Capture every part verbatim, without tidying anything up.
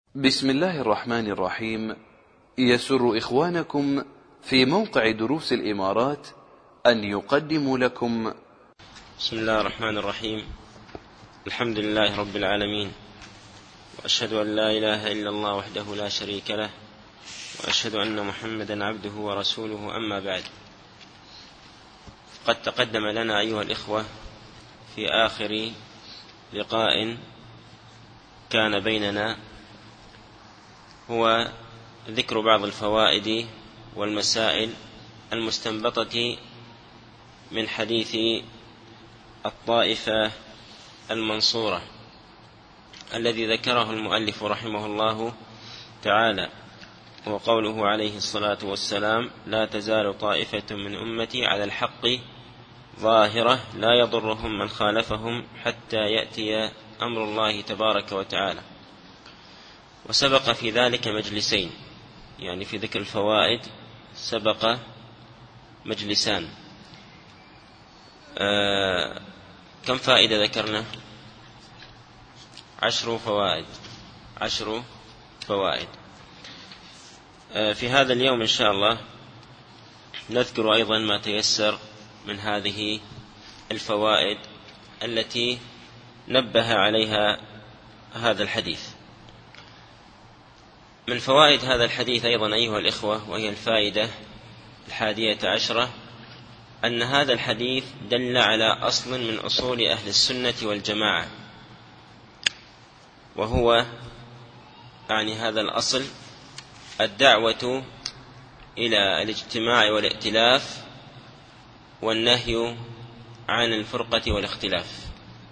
بسم الله الرحمن الرحيم. يسر إخوانكم في موقع دروس الإمارات أن يقدموا لكم بسم الله الرحمن الرحيم. الحمد لله رب العالمين، وأشهد أن لا إله إلا الله وحده لا شريك له، وأشهد أن محمدا عبده ورسوله. أما بعد، قد تقدم لنا أيها الإخوة في آخر لقاء كان بيننا هو ذكر بعض الفوائد والمسائل المستنبطة من حديث الطائفة المنصورة الذي ذكره المؤلف رحمه الله تعالى، وقوله عليه الصلاة والسلام: لا تزال طائفة من أمتي على الحق ظاهرة لا يضرهم من خالفهم حتى يأتي أمر الله تبارك وتعالى. وسبق في ذلك مجلسين، يعني في ذكر الفوائد سبق مجلسان. آه كم فائدة ذكرنا؟ عشر فوائد عشر فوائد آه في هذا اليوم إن شاء الله نذكر أيضا ما تيسر من هذه الفوائد التي نبه عليها هذا الحديث. من فوائد هذا الحديث أيضا أيها الإخوة، وهي الفائدة الحادية عشرة، أن هذا الحديث دل على أصل من أصول أهل السنة والجماعة، وهو يعني هذا الأصل الدعوة إلى الاجتماع والائتلاف والنهي عن الفرقة والاختلاف.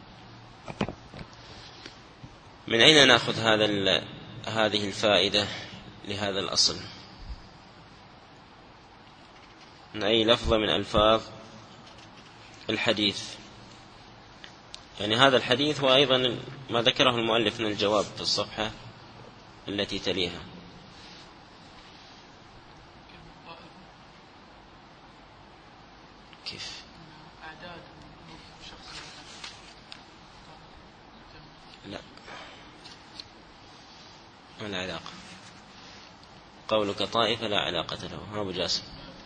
من أين نأخذ هذا هذه الفائدة لهذا الأصل؟ من أي لفظة من ألفاظ الحديث؟ يعني هذا الحديث وأيضا ما ذكره المؤلف من الجواب في الصفحة التي تليها. كيف؟ لا، ما لا علاقة. قولك طائفة لا علاقة له. ها أبو جاسم،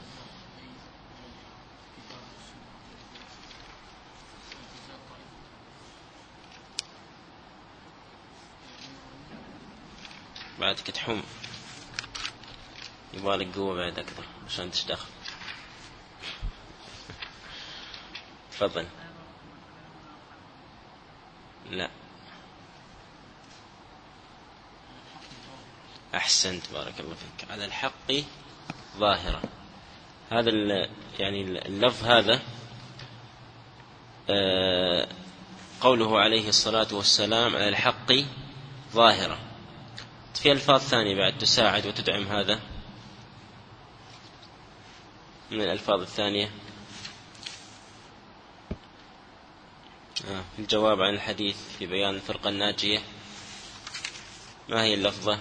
بعدك تحوم، يبالك قوة بعد أكثر عشان تشتغل. تفضل. لا، أحسنت، بارك الله فيك. على الحق ظاهرة، هذا يعني اللفظ هذا آه قوله عليه الصلاة والسلام على الحق ظاهرة. في ألفاظ ثانية بعد تساعد وتدعم هذا من الألفاظ الثانية. آه في الجواب عن الحديث في بيان الفرقة الناجية، ما هي اللفظة؟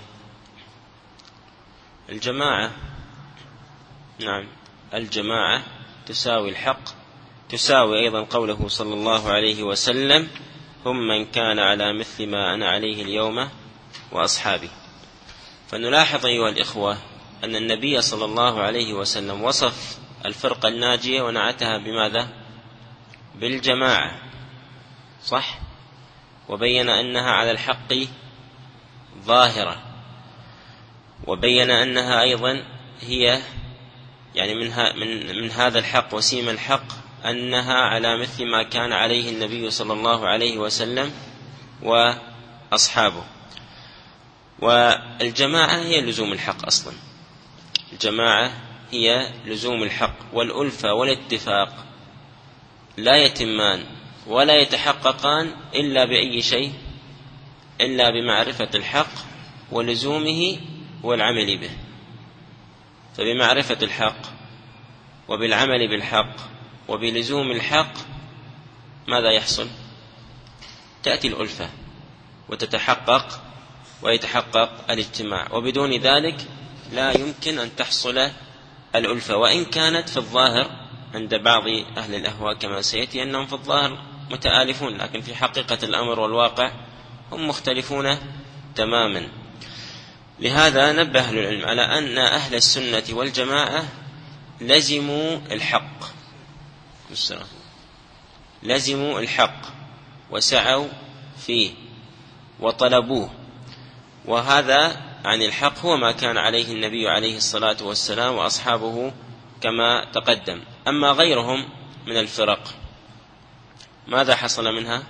الجماعة. نعم، الجماعة تساوي الحق، تساوي أيضا قوله صلى الله عليه وسلم: هم من كان على مثل ما أنا عليه اليوم وأصحابي. فنلاحظ أيها الإخوة أن النبي صلى الله عليه وسلم وصف الفرقة الناجية ونعتها بماذا؟ بالجماعة، صح؟ وبين أنها على الحق ظاهرة، وبين أنها أيضا هي يعني من, من, من هذا الحق وسيم الحق أنها على مثل ما كان عليه النبي صلى الله عليه وسلم وأصحابه. والجماعة هي لزوم الحق أصلا، الجماعة هي لزوم الحق، والألفة والاتفاق لا يتمان ولا يتحققان إلا بأي شيء؟ إلا بمعرفة الحق ولزومه والعمل به. فبمعرفة الحق وبالعمل بالحق وبلزوم الحق ماذا يحصل؟ تأتي الألفة وتتحقق ويتحقق الاجتماع، وبدون ذلك لا يمكن أن تحصل الألفة، وإن كانت في الظاهر عند بعض أهل الأهواء كما سيأتي أنهم في الظاهر متآلفون، لكن في حقيقة الأمر والواقع هم مختلفون تماما. لهذا نبه أهل العلم على أن أهل السنة والجماعة لزموا الحق لزموا الحق وسعوا فيه وطلبوه، وهذا عن الحق هو ما كان عليه النبي عليه الصلاة والسلام وأصحابه كما تقدم. أما غيرهم من الفرق ماذا حصل منها؟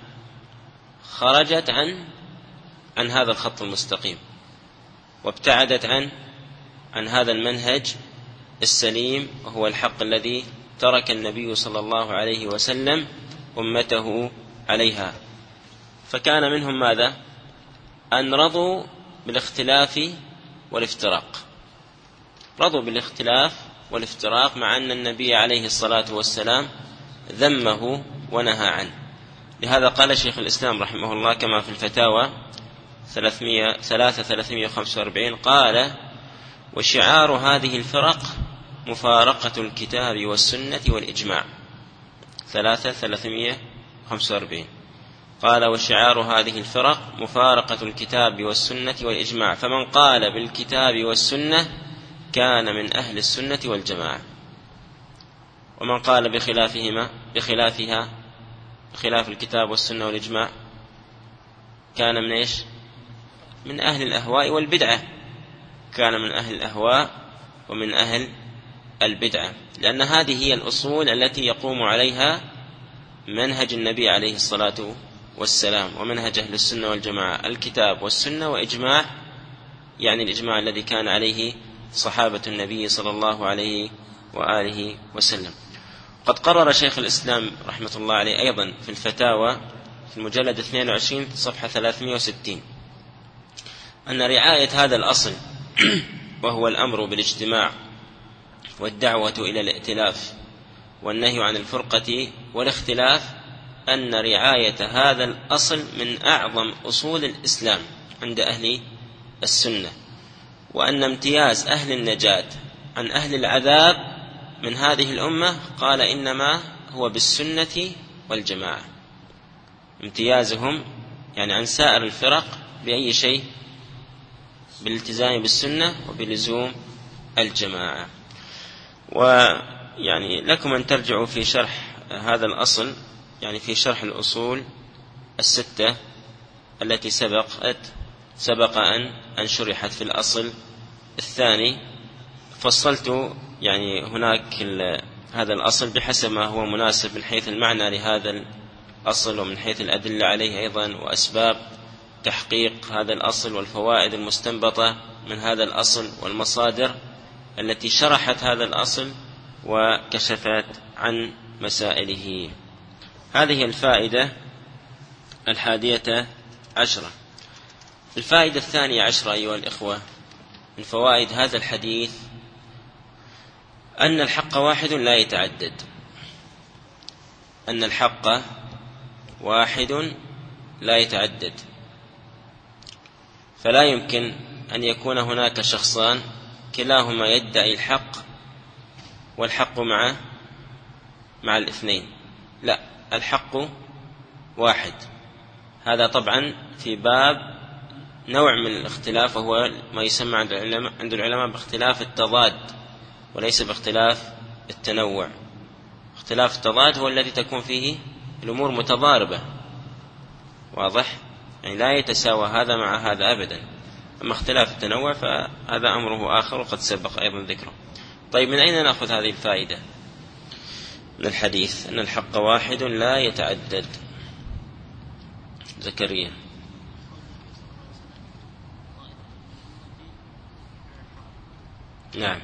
خرجت عن عن هذا الخط المستقيم، وابتعدت عن عن هذا المنهج السليم، وهو الحق الذي ترك النبي صلى الله عليه وسلم أمته عليها. فكان منهم ماذا؟ أن رضوا بالاختلاف والافتراق، رضوا بالاختلاف والافتراق مع أن النبي عليه الصلاة والسلام ذمه ونهى عنه. لهذا قال شيخ الإسلام رحمه الله كما في الفتاوى ثلاثة ثلاثمائة وخمسة وأربعين قال: وشعار هذه الفرق مفارقة الكتاب والسنة والإجماع. ثلاثة ثلاثمائة وخمسة وأربعين قال: وشعار هذه الفرق مفارقة الكتاب والسنة والإجماع، فمن قال بالكتاب والسنة كان من أهل السنة والجماعة، ومن قال بخلافهما بخلافها بخلاف الكتاب والسنة والإجماع كان من إيش؟ من أهل الأهواء والبدعة، كان من أهل الأهواء ومن أهل البدعة، لأن هذه هي الأصول التي يقوم عليها منهج النبي عليه الصلاة والسلام ومنهج أهل السنة والجماعة: الكتاب والسنة وإجماع، يعني الإجماع الذي كان عليه صحابة النبي صلى الله عليه وآله وسلم. قد قرر شيخ الإسلام رحمة الله عليه أيضا في الفتاوى في المجلد اثنين وعشرين صفحة ثلاثمائة وستين أن رعاية هذا الأصل وهو الأمر بالاجتماع والدعوة إلى الائتلاف والنهي عن الفرقة والاختلاف، أن رعاية هذا الأصل من أعظم أصول الإسلام عند أهل السنة، وأن امتياز أهل النجاة عن أهل العذاب من هذه الأمة قال إنما هو بالسنة والجماعة، امتيازهم يعني عن سائر الفرق بأي شيء؟ بالالتزام بالسنة وبلزوم الجماعة. ويعني لكم أن ترجعوا في شرح هذا الأصل، يعني في شرح الأصول الستة التي سبقت سبق أن أن شرحت في الأصل الثاني، فصلت يعني هناك هذا الأصل بحسب ما هو مناسب من حيث المعنى لهذا الأصل ومن حيث الأدلة عليه أيضا، وأسباب تحقيق هذا الأصل والفوائد المستنبطة من هذا الأصل والمصادر التي شرحت هذا الأصل وكشفت عن مسائله. هذه الفائدة الحادية عشرة. الفائدة الثانية عشرة أيها الإخوة من فوائد هذا الحديث أن الحق واحد لا يتعدد، أن الحق واحد لا يتعدد، فلا يمكن أن يكون هناك شخصان كلاهما يدعي الحق والحق مع مع الاثنين، لا، الحق واحد. هذا طبعا في باب نوع من الاختلاف، وهو ما يسمى عند العلماء عند العلماء باختلاف التضاد وليس باختلاف التنوع. اختلاف التضاد هو الذي تكون فيه الأمور متضاربة، واضح؟ يعني لا يتساوى هذا مع هذا أبدا. أما اختلاف التنوع فهذا أمره آخر وقد سبق أيضا ذكره. طيب، من أين نأخذ هذه الفائدة من الحديث؟ أن الحق واحد لا يتعدد. زكريا. نعم،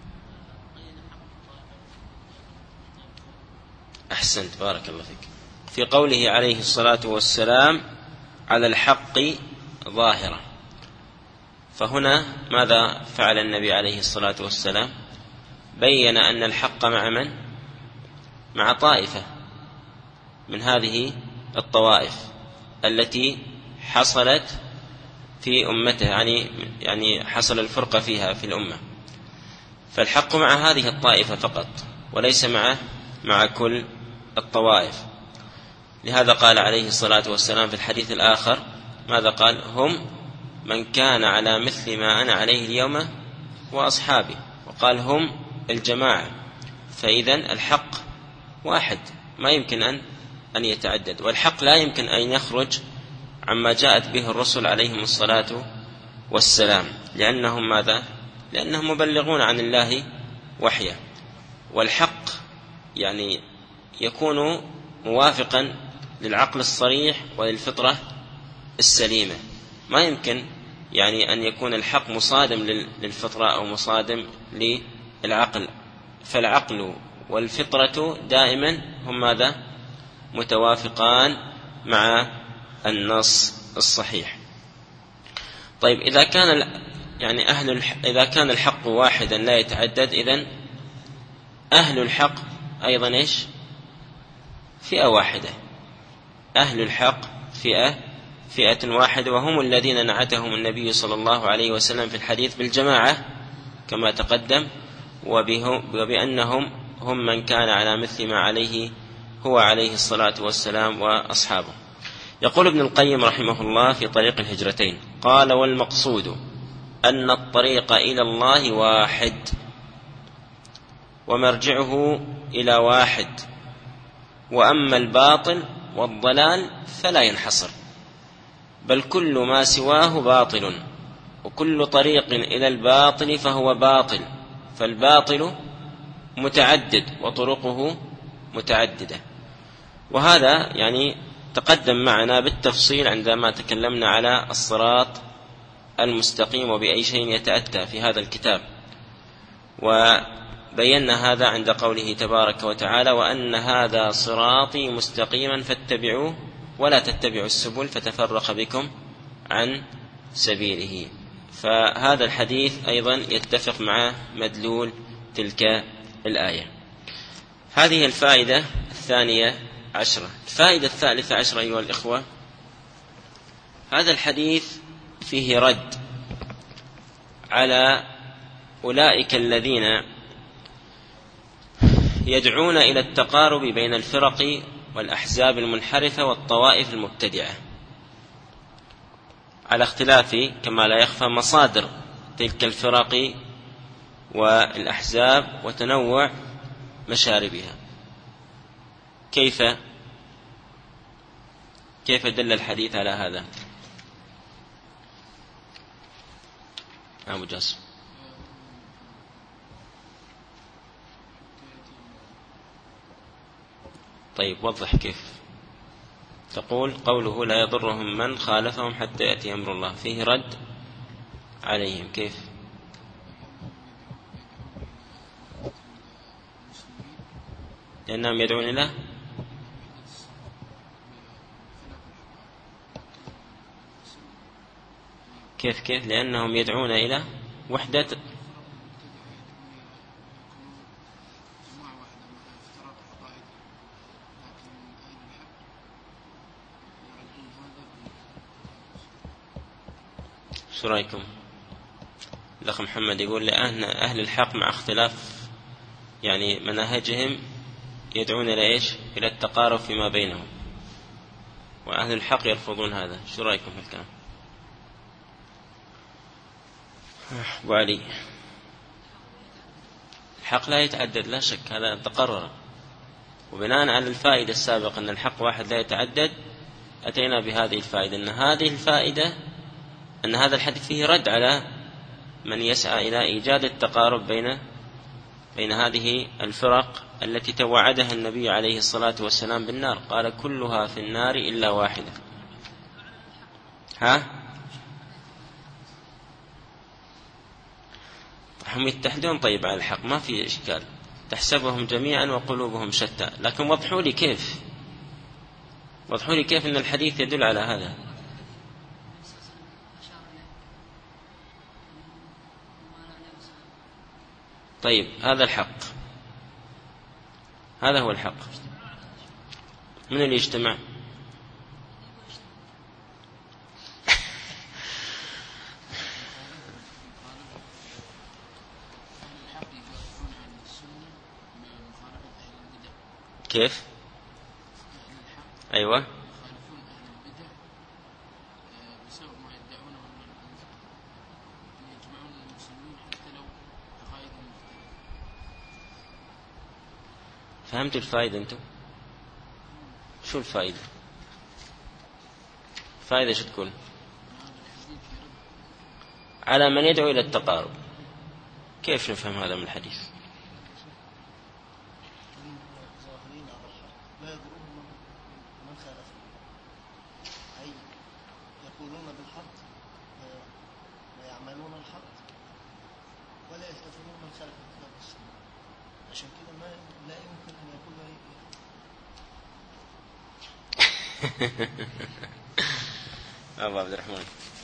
أحسنت، بارك الله فيك. في قوله عليه الصلاة والسلام على الحق ظاهرة، فهنا ماذا فعل النبي عليه الصلاة والسلام؟ بين أن الحق مع من؟ مع طائفة من هذه الطوائف التي حصلت في أمته، يعني يعني حصل الفرقة فيها في الأمة، فالحق مع هذه الطائفة فقط وليس مع مع كل الطوائف. لهذا قال عليه الصلاة والسلام في الحديث الآخر ماذا قال؟ هم من كان على مثل ما أنا عليه اليوم وأصحابي، وقال هم الجماعة. فإذن الحق واحد ما يمكن أن أن يتعدد، والحق لا يمكن أن يخرج عما جاءت به الرسل عليهم الصلاة والسلام، لأنهم ماذا؟ لأنهم مبلغون عن الله وحيه. والحق يعني يكون موافقا للعقل الصريح وللفطرة السليمة. ما يمكن يعني أن يكون الحق مصادم للفطرة أو مصادم للعقل، فالعقل والفطرة دائما هم ماذا؟ متوافقان مع النص الصحيح. طيب إذا كان يعني أهل الح... إذا كان الحق واحدا لا يتعدد، إذن أهل الحق أيضا إيش؟ فئة واحدة. أهل الحق فئة فئة واحدة، وهم الذين نعتهم النبي صلى الله عليه وسلم في الحديث بالجماعة كما تقدم، وبأنهم هم من كان على مثل ما عليه هو عليه الصلاة والسلام وأصحابه. يقول ابن القيم رحمه الله في طريق الهجرتين، قال: والمقصود أن الطريق إلى الله واحد، ومرجعه إلى واحد، وأما الباطل والضلال فلا ينحصر، بل كل ما سواه باطل، وكل طريق إلى الباطل فهو باطل، فالباطل متعدد وطرقه متعددة. وهذا يعني تقدم معنا بالتفصيل عندما تكلمنا على الصراط المستقيم وبأي شيء يتأتى في هذا الكتاب، وبينا هذا عند قوله تبارك وتعالى: وأن هذا صراطي مستقيما فاتبعوه ولا تتبعوا السبل فتفرق بكم عن سبيله. فهذا الحديث أيضا يتفق مع مدلول تلك الآية. هذه الفائدة الثانية عشرة. الفائدة الثالثة عشرة أيها الإخوة، هذا الحديث فيه رد على أولئك الذين يدعون إلى التقارب بين الفرق والأحزاب المنحرفة والطوائف المبتدعة، على اختلاف كما لا يخفى مصادر تلك الفرق والأحزاب وتنوع مشاربها. كيف كيف دل الحديث على هذا؟ أبو جاسم. طيب وضح كيف. تقول قوله لا يضرهم من خالفهم حتى يأتي أمر الله، فيه رد عليهم. كيف؟ لأنهم يدعون إلى كيف كيف لأنهم يدعون إلى وحدة شو رأيكم؟ الأخ محمد يقول لأن أهل الحق مع اختلاف يعني مناهجهم يدعون إلى إيش؟ إلى التقارب فيما بينهم، وأهل الحق يرفضون هذا. شو رأيكم في الكلام؟ أبو علي، الحق لا يتعدد لا شك، هذا تقرر، وبناء على الفائدة السابقة أن الحق واحد لا يتعدد أتينا بهذه الفائدة، أن هذه الفائدة أن هذا الحديث فيه رد على من يسعى إلى إيجاد التقارب بين بين هذه الفرق التي توعدها النبي عليه الصلاة والسلام بالنار، قال كلها في النار إلا واحدة. ها؟ هم يتحدون طيب على الحق، ما في إشكال، تحسبهم جميعا وقلوبهم شتى، لكن وضحوا لي كيف وضحوا لي كيف أن الحديث يدل على هذا. طيب هذا الحق، هذا هو الحق. من اللي يجتمع؟ كيف؟ أيوة. فهمتوا الفائدة أنتم؟ شو الفائدة؟ الفائدة شو تكون؟ على من يدعو إلى التقارب. كيف نفهم هذا من الحديث؟ يقولون بالحق ويعملون الحق ولا يلتفتون من خلف الكتاب والسنة. عشان كده ما لا يمكن أن يقول أبو عبد الرحمن.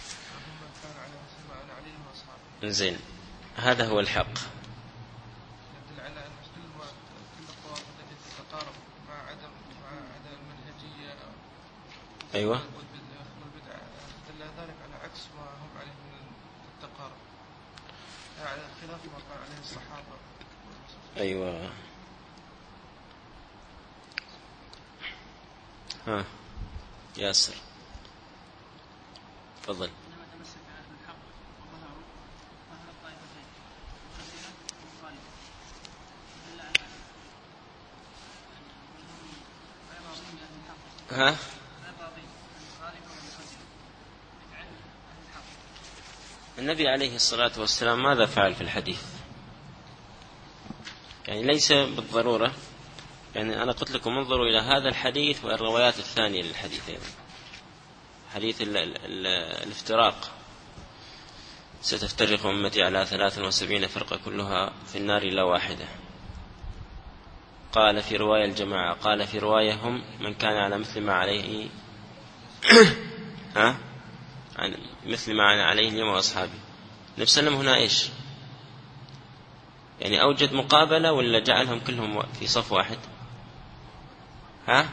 زين، هذا هو الحق. يدل على أن كل كل الطوائف التي تتقارب مع عدم مع عدم المنهجية. أيوة. والبدعة دل ذلك على عكس ما هم عليه من التقارب، على خلاف ما كان عليه الصحابة. أيوة. ها ياسر تفضل. ها النبي عليه الصلاة والسلام ماذا فعل في الحديث؟ يعني ليس بالضرورة، يعني أنا قلت لكم انظروا إلى هذا الحديث والروايات الثانية للحديث أيضا. حديث ال ال ال الافتراق، ستفترق أمتي على ثلاث وسبعين فرقة كلها في النار إلا واحدة. قال في رواية الجماعة، قال في رواية هم من كان على مثل ما عليه ها مثل ما عليه اليوم وأصحابه. النبي صلى الله عليه وسلم هنا إيش؟ يعني أوجد مقابلة ولا جعلهم كلهم في صف واحد؟ ها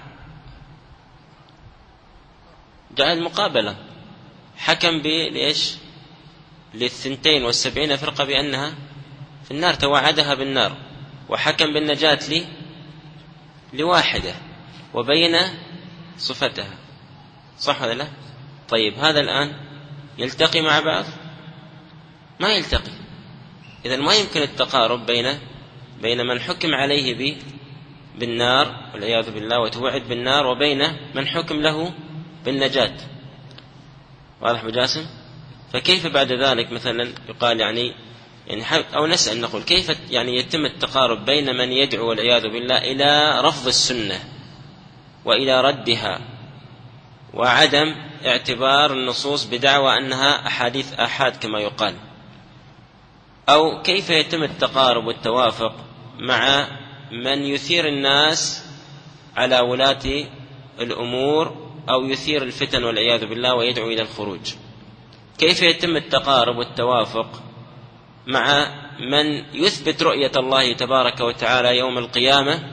جعل مقابلة، حكم بليش للثنتين والسبعين فرقة بأنها في النار، توعدها بالنار، وحكم بالنجاة لي لواحدة وبين صفتها. صح ولا لا؟ طيب هذا الآن يلتقي مع بعض؟ ما يلتقي. إذن ما يمكن التقارب بين بين من حكم عليه بالنار والعياذ بالله وتوعد بالنار وبين من حكم له بالنجاة. واضح بجاسم؟ فكيف بعد ذلك مثلا يقال يعني يعني أو نسأل نقول كيف يعني يتم التقارب بين من يدعو والعياذ بالله إلى رفض السنة وإلى ردها وعدم اعتبار النصوص بدعوى أنها أحاديث آحاد كما يقال، أو كيف يتم التقارب والتوافق مع من يثير الناس على ولاة الأمور أو يثير الفتن والعياذ بالله ويدعو إلى الخروج؟ كيف يتم التقارب والتوافق مع من يثبت رؤية الله تبارك وتعالى يوم القيامة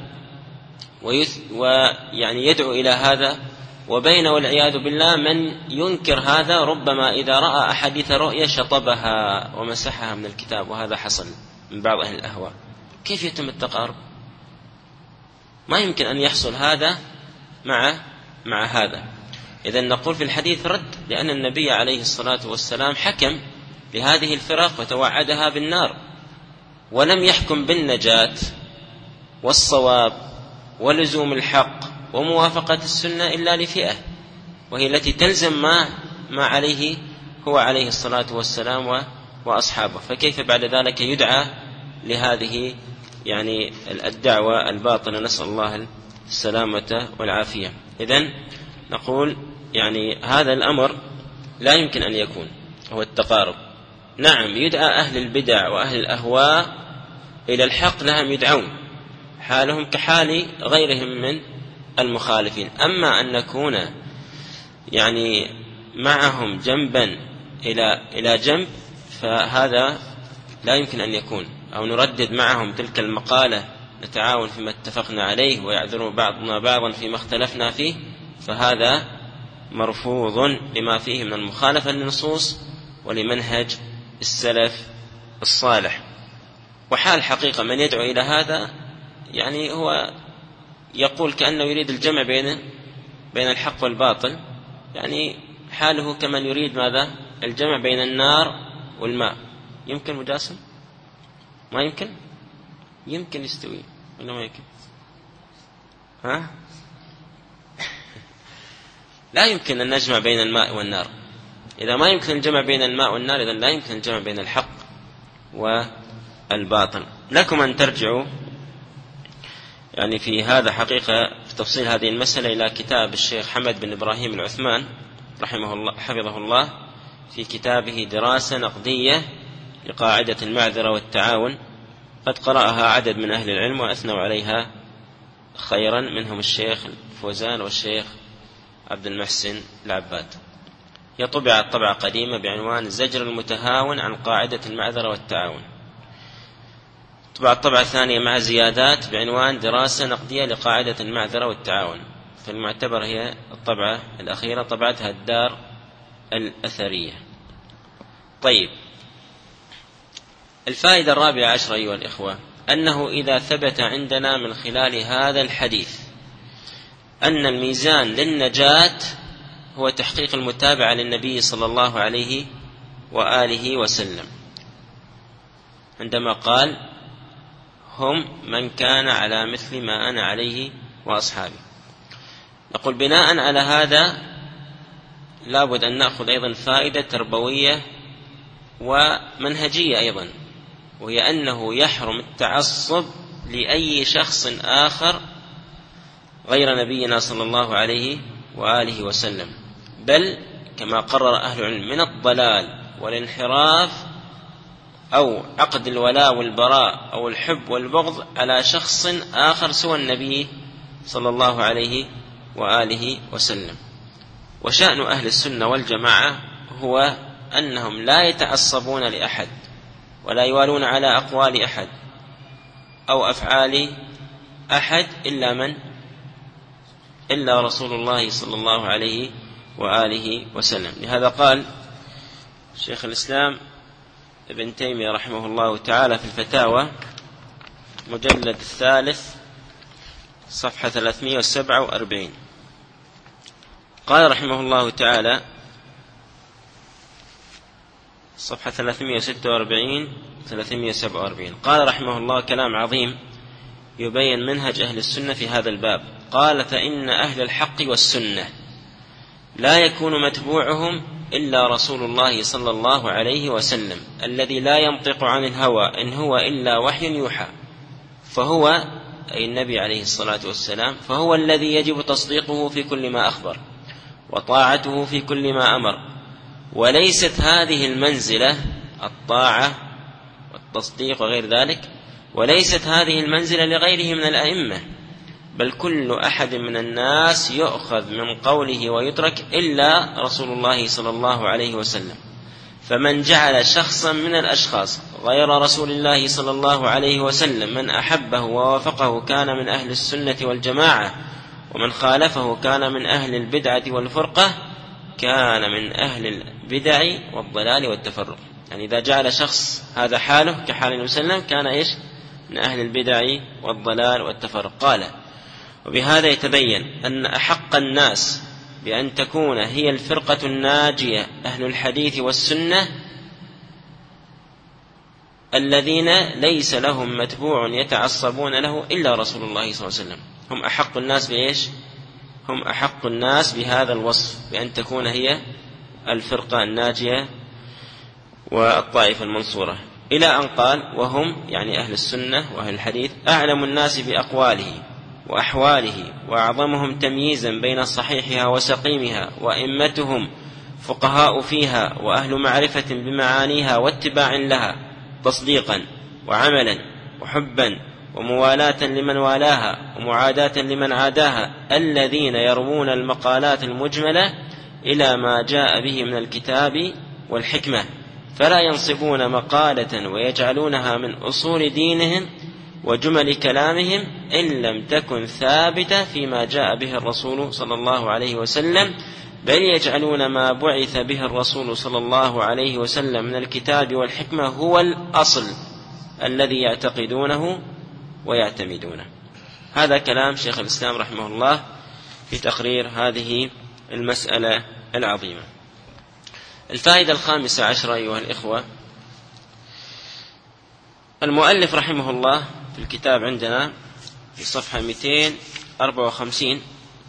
ويعني يدعو إلى هذا، وبين والعياذ بالله من ينكر هذا، ربما إذا رأى أحاديث رؤية شطبها ومسحها من الكتاب، وهذا حصل من بعض أهل الأهواء. كيف يتم التقارب؟ ما يمكن أن يحصل هذا مع مع هذا. إذن نقول في الحديث رد، لأن النبي عليه الصلاة والسلام حكم لهذه الفرق وتوعدها بالنار، ولم يحكم بالنجاة والصواب ولزوم الحق وموافقة السنة إلا لفئة، وهي التي تلزم ما ما عليه هو عليه الصلاة والسلام وأصحابه. فكيف بعد ذلك يدعى لهذه يعني الدعوة الباطلة؟ نسأل الله السلامة والعافية. إذن نقول يعني هذا الأمر لا يمكن أن يكون هو التقارب. نعم يدعى أهل البدع وأهل الأهواء إلى الحق، لهم يدعون، حالهم كحال غيرهم من المخالفين. أما أن نكون يعني معهم جنبا إلى إلى جنب فهذا لا يمكن أن يكون، أو نردد معهم تلك المقالة نتعاون فيما اتفقنا عليه ويعذر بعضنا بعضا فيما اختلفنا فيه، فهذا مرفوض لما فيه من المخالفة للنصوص ولمنهج السلف الصالح. وحال حقيقة من يدعو إلى هذا يعني هو يقول كأنه يريد الجمع بين بين الحق والباطل، يعني حاله كمن يريد ماذا؟ الجمع بين النار والماء. يمكن مجاسم؟ ما يمكن؟ يمكن يستوي ولا ما يمكن؟ ها؟ لا يمكن أن نجمع بين الماء والنار. إذا ما يمكن الجمع بين الماء والنار إذن لا يمكن الجمع بين الحق والباطل. لكم أن ترجعوا يعني في هذا حقيقة في تفصيل هذه المسألة إلى كتاب الشيخ حمد بن إبراهيم العثمان رحمه الله حفظه الله في كتابه دراسة نقدية لقاعدة المعذرة والتعاون. قد قرأها عدد من أهل العلم وأثنوا عليها خيرا، منهم الشيخ الفوزان والشيخ عبد المحسن العباد. هي طبعت طبعة قديمة بعنوان زجر المتهاون عن قاعدة المعذرة والتعاون. طبعت طبعة ثانية مع زيادات بعنوان دراسة نقدية لقاعدة المعذرة والتعاون. فالمعتبر هي الطبعة الأخيرة طبعتها الدار الأثرية. طيب، الفائدة الرابعة عشر أيها الإخوة أنه إذا ثبت عندنا من خلال هذا الحديث أن الميزان للنجاة هو تحقيق المتابعة للنبي صلى الله عليه وآله وسلم عندما قال هم من كان على مثل ما أنا عليه وأصحابي، نقول بناء على هذا لابد أن نأخذ أيضا فائدة تربوية ومنهجية أيضا، وهي أنه يحرم التعصب لأي شخص آخر غير نبينا صلى الله عليه وآله وسلم، بل كما قرر أهل العلم من الضلال والانحراف أو عقد الولاء والبراء أو الحب والبغض على شخص آخر سوى النبي صلى الله عليه وآله وسلم. وشأن أهل السنة والجماعة هو أنهم لا يتعصبون لأحد ولا يوالون على أقوال أحد أو أفعال أحد إلا من إلا رسول الله صلى الله عليه وآله وسلم. لهذا قال شيخ الإسلام ابن تيمية رحمه الله تعالى في الفتاوى مجلد الثالث صفحة ثلاثمائة وسبعة وأربعين قال رحمه الله تعالى صفحة ثلاثمائة وستة وأربعين ثلاثمائة وسبعة وأربعين قال رحمه الله كلام عظيم يبين منهج أهل السنة في هذا الباب. قال فإن أهل الحق والسنة لا يكون متبوعهم إلا رسول الله صلى الله عليه وسلم الذي لا ينطق عن الهوى إن هو إلا وحي يوحى، فهو أي النبي عليه الصلاة والسلام فهو الذي يجب تصديقه في كل ما أخبر وطاعته في كل ما أمر. وليست هذه المنزلة الطاعة والتصديق وغير ذلك وليست هذه المنزلة لغيره من الأئمة، بل كل أحد من الناس يؤخذ من قوله ويترك إلا رسول الله صلى الله عليه وسلم. فمن جعل شخصا من الأشخاص غير رسول الله صلى الله عليه وسلم من أحبه ووافقه كان من أهل السنة والجماعة، ومن خالفه كان من أهل البدعة والفرقة كان من أهل البدع والضلال والتفرق. يعني إذا جعل شخص هذا حاله كحال النبي صلى الله عليه وسلم كان إيش؟ من أهل البدع والضلال والتفرق. قال وبهذا يتبين أن أحق الناس بأن تكون هي الفرقة الناجية أهل الحديث والسنة الذين ليس لهم متبوع يتعصبون له إلا رسول الله صلى الله عليه وسلم. هم أحق الناس بإيش؟ هم أحق الناس بهذا الوصف بأن تكون هي الفرقة الناجية والطائفة المنصورة، إلى أن قال وهم يعني أهل السنة وأهل الحديث أعلم الناس بأقواله وأحواله وأعظمهم تمييزا بين صحيحها وسقيمها، وإمتهم فقهاء فيها وأهل معرفة بمعانيها واتباع لها تصديقا وعملا وحبا وموالاة لمن والاها ومعاداة لمن عاداها، الذين يروون المقالات المجملة إلى ما جاء به من الكتاب والحكمة، فلا ينصبون مقالة ويجعلونها من أصول دينهم وجمل كلامهم إن لم تكن ثابتة فيما جاء به الرسول صلى الله عليه وسلم، بل يجعلون ما بعث به الرسول صلى الله عليه وسلم من الكتاب والحكمة هو الأصل الذي يعتقدونه ويعتمدونه. هذا كلام شيخ الإسلام رحمه الله في تقرير هذه المسألة العظيمة. الفائدة الخامسة عشرة أيها الإخوة، المؤلف رحمه الله في الكتاب عندنا في صفحة مئتين أربعة وخمسين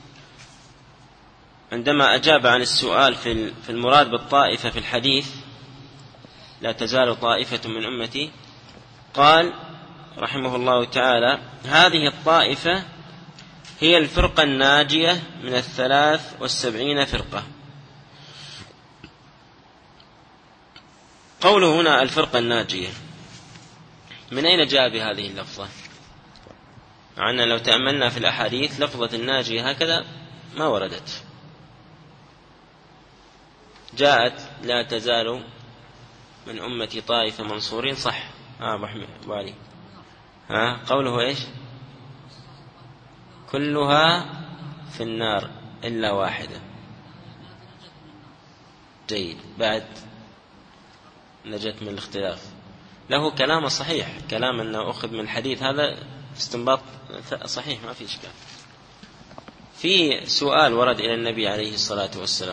عندما أجاب عن السؤال في المراد بالطائفة في الحديث لا تزال طائفة من أمتي، قال رحمه الله تعالى: هذه الطائفة هي الفرقة الناجية من الثلاث والسبعين فرقة. قوله هنا الفرقة الناجية، من أين جاء بهذه اللفظة؟ مع أن لو تأملنا في الأحاديث لفظة الناجية هكذا ما وردت. جاءت لا تزال من أمتي طائفة منصورين، صح. آه أبو أحمد أبو علي، ها قوله إيش؟ كلها في النار إلا واحدة. جيد. بعد نجت من الاختلاف، له كلام صحيح، كلام أنه أخذ من الحديث هذا استنباط صحيح ما في إشكال. في سؤال ورد إلى النبي عليه الصلاة والسلام،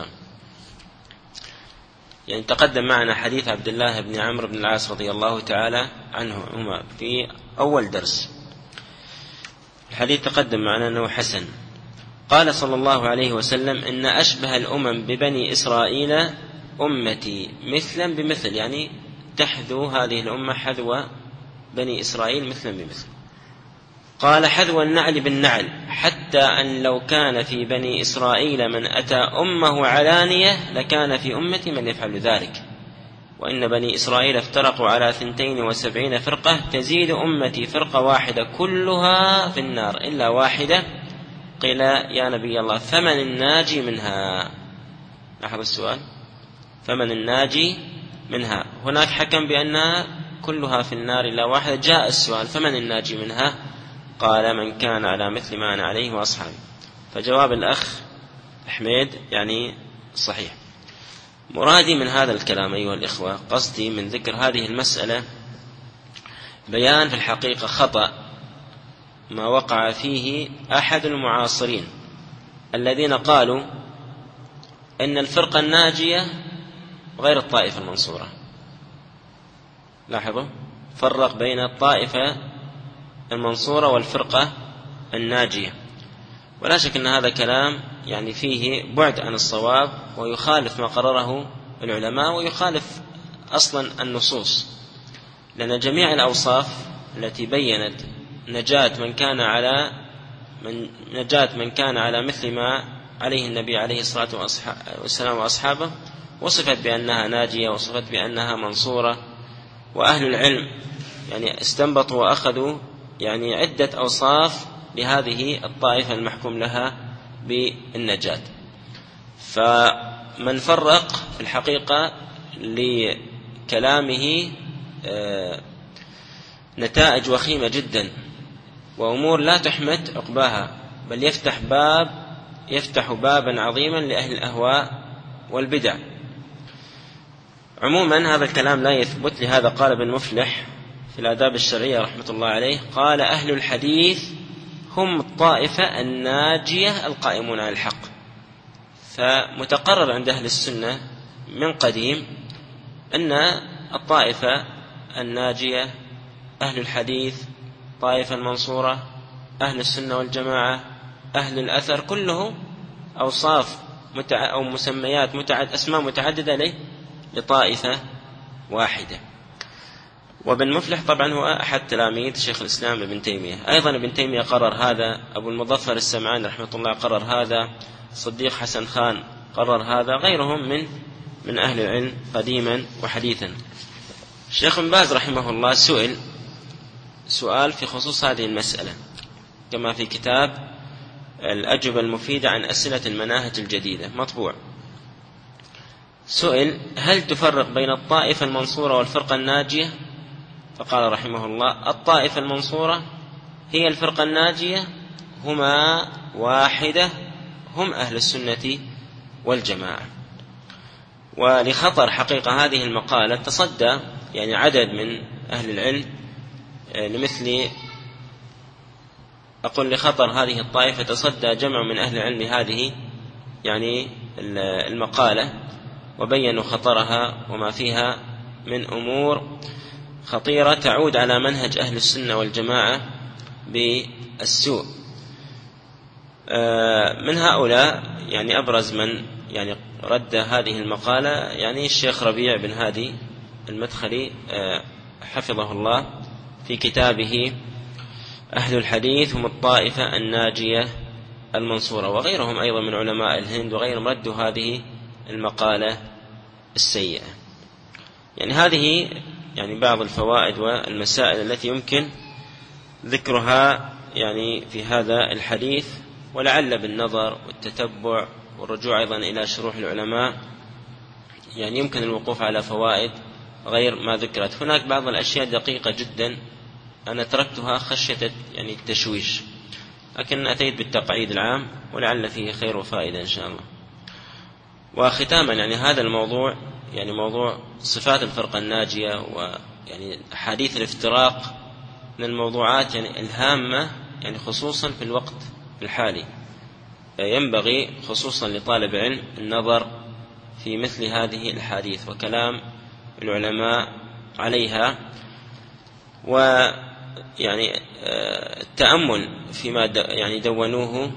يعني تقدم معنا حديث عبد الله بن عمرو بن العاص رضي الله تعالى عنهما في أول درس. الحديث تقدم معنا أنه حسن. قال صلى الله عليه وسلم: إن أشبه الأمم ببني إسرائيل أمتي مثلا بمثل، يعني تحذو هذه الأمة حذو بني إسرائيل مثلا بمثل. قال: حذو النعل بالنعل، حتى أن لو كان في بني إسرائيل من أتى أمه علانية لكان في أمتي من يفعل ذلك. وإن بني إسرائيل افترقوا على ثنتين وسبعين فرقة، تزيد أمتي فرقة واحدة كلها في النار إلا واحدة. قيل: يا نبي الله فمن الناجي منها؟ لاحظ السؤال، فمن الناجي منها؟ هناك حكم بأنها كلها في النار إلا واحدة، جاء السؤال فمن الناجي منها؟ قال: من كان على مثل ما أنا عليه وأصحابي. فجواب الأخ حميد يعني صحيح. مرادي من هذا الكلام أيها الإخوة، قصدي من ذكر هذه المسألة بيان في الحقيقة خطأ ما وقع فيه أحد المعاصرين الذين قالوا إن الفرقة الناجية غير الطائفة المنصورة. لاحظوا، فرق بين الطائفة المنصورة والفرقة الناجية، ولا شك أن هذا كلام يعني فيه بعد عن الصواب، ويخالف ما قرره العلماء، ويخالف أصلا النصوص، لأن جميع الأوصاف التي بيّنت نجاة من كان على من نجاة من كان على مثل ما عليه النبي عليه الصلاة والسلام وأصحابه وصفت بأنها ناجية، وصفت بأنها منصورة. وأهل العلم يعني استنبطوا وأخذوا يعني عدة أوصاف لهذه الطائفة المحكوم لها بالنجاة. فمن فرق في الحقيقة لكلامه نتائج وخيمة جدا، وأمور لا تحمد عقباها، بل يفتح باب يفتح بابا عظيما لأهل الأهواء والبدع. عموما هذا الكلام لا يثبت، لهذا قال ابن مفلح في الآداب الشرعية رحمة الله عليه، قال: أهل الحديث هم الطائفة الناجية القائمون على الحق. فمتقرر عند أهل السنة من قديم أن الطائفة الناجية أهل الحديث، طائفة المنصورة، أهل السنة والجماعة، أهل الأثر، كله أوصاف متع... أو مسميات متعد... أسماء متعددة له لطائفة واحدة. وابن مفلح طبعا هو أحد تلاميذ شيخ الإسلام ابن تيمية. أيضا ابن تيمية قرر هذا، أبو المظفر السمعاني رحمة الله قرر هذا، صديق حسن خان قرر هذا، غيرهم من من أهل العلم قديما وحديثا. الشيخ بن باز رحمه الله سئل سؤال في خصوص هذه المسألة، كما في كتاب الأجوبة المفيدة عن أسئلة المناهج الجديدة مطبوع. سئل: هل تفرق بين الطائفة المنصورة والفرقة الناجية؟ فقال رحمه الله: الطائفة المنصورة هي الفرقة الناجية، هما واحدة، هم أهل السنة والجماعة. ولخطر حقيقة هذه المقالة تصدى يعني عدد من أهل العلم لمثل أقول لخطر هذه الطائفة تصدى جمع من أهل العلم هذه يعني المقالة، وبينوا خطرها وما فيها من أمور خطيرة تعود على منهج أهل السنة والجماعة بالسوء. من هؤلاء يعني أبرز من يعني رد هذه المقالة يعني الشيخ ربيع بن هادي المدخلي حفظه الله في كتابه أهل الحديث هم الطائفة الناجية المنصورة، وغيرهم أيضا من علماء الهند وغيرهم ردوا هذه المقالة السيئة. يعني هذه يعني بعض الفوائد والمسائل التي يمكن ذكرها يعني في هذا الحديث، ولعل بالنظر والتتبع والرجوع أيضا إلى شروح العلماء يعني يمكن الوقوف على فوائد غير ما ذكرت. هناك بعض الأشياء دقيقة جدا أنا تركتها خشية يعني التشويش، لكن أتيت بالتقعيد العام ولعل فيه خير وفائدة إن شاء الله. وختاما يعني هذا الموضوع يعني موضوع صفات الفرقة الناجية ويعني حديث الافتراق من الموضوعات يعني الهامة يعني خصوصا في الوقت الحالي، ينبغي خصوصا لطالب علم النظر في مثل هذه الحديث وكلام العلماء عليها، ويعني التأمل فيما يعني دونوه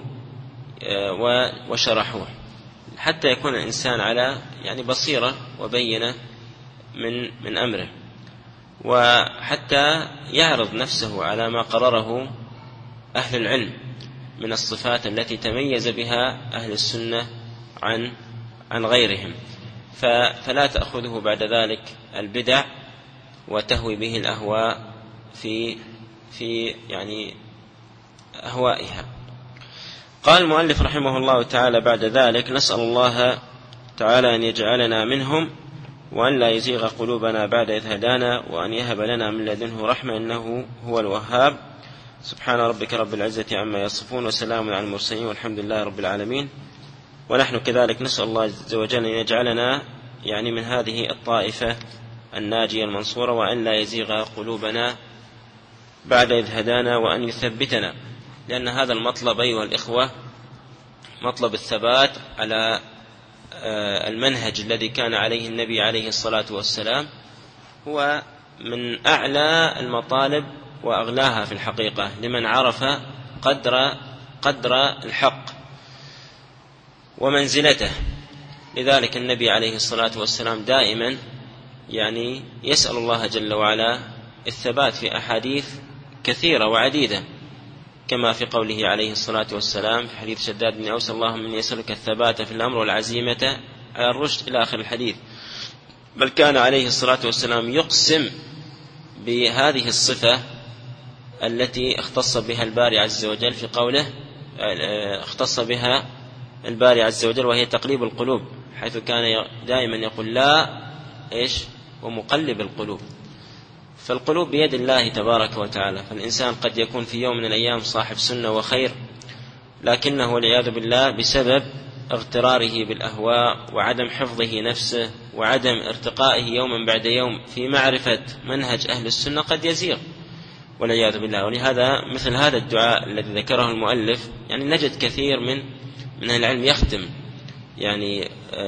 وشرحوه حتى يكون الإنسان على يعني بصيرة وبينة من من أمره، وحتى يعرض نفسه على ما قرره أهل العلم من الصفات التي تميز بها أهل السنة عن عن غيرهم، فلا تأخذه بعد ذلك البدع وتهوي به الأهواء في في يعني أهوائها. قال المؤلف رحمه الله تعالى بعد ذلك: نسأل الله تعالى أن يجعلنا منهم وأن لا يزيغ قلوبنا بعد إذ هدانا وأن يهب لنا من لدنه رحمة إنه هو الوهاب. سبحان ربك رب العزة عما يصفون وسلام على المرسلين والحمد لله رب العالمين. ونحن كذلك نسأل الله عز وجل أن يجعلنا يعني من هذه الطائفة الناجية المنصورة وأن لا يزيغ قلوبنا بعد إذ هدانا وأن يثبتنا، لأن هذا المطلب أيها الإخوة مطلب الثبات على المنهج الذي كان عليه النبي عليه الصلاة والسلام هو من أعلى المطالب وأغلاها في الحقيقة لمن عرف قدر قدر الحق ومنزلته. لذلك النبي عليه الصلاة والسلام دائما يعني يسأل الله جل وعلا الثبات في أحاديث كثيرة وعديدة، كما في قوله عليه الصلاة والسلام في حديث شداد بن أوس: اللهم إني أسألك الثبات في الأمر والعزيمة على الرشد إلى آخر الحديث. بل كان عليه الصلاة والسلام يقسم بهذه الصفة التي اختص بها الباري عز وجل في قوله اختص بها الباري عز وجل وهي تقليب القلوب، حيث كان دائما يقول لا إيش ومقلب القلوب. فالقلوب بيد الله تبارك وتعالى، فالإنسان قد يكون في يوم من الأيام صاحب سنة وخير، لكنه والعياذ بالله بسبب اغتراره بالأهواء وعدم حفظه نفسه وعدم ارتقائه يوما بعد يوم في معرفة منهج أهل السنة قد يزيغ والعياذ بالله. ولهذا مثل هذا الدعاء الذي ذكره المؤلف يعني نجد كثير من من العلم يختم يعني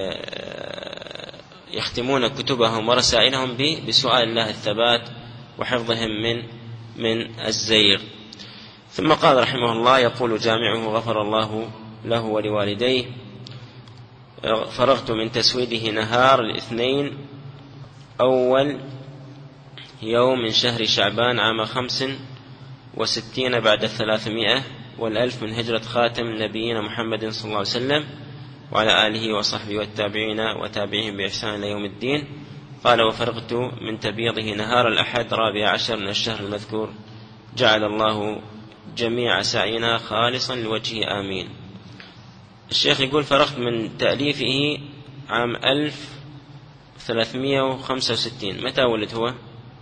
يختمون كتبهم ورسائلهم بسؤال الله الثبات وحفظهم من من الزيغ. ثم قال رحمه الله: يقول جامعه غفر الله له ولوالديه: فرغت من تسويده نهار الاثنين أول يوم من شهر شعبان عام خمس وستين بعد الثلاثمائة والألف من هجرة خاتم نبينا محمد صلى الله عليه وسلم وعلى آله وصحبه والتابعين وتابعهم بإحسان إلى يوم الدين. قال: وفرغت من تبييضه نهار الأحد رابع عشر من الشهر المذكور، جعل الله جميع سعينا خالصا لوجهه آمين. الشيخ يقول: فرغت من تأليفه عام ألف وثلاثمائة وخمسة وستين. متى ولد هو؟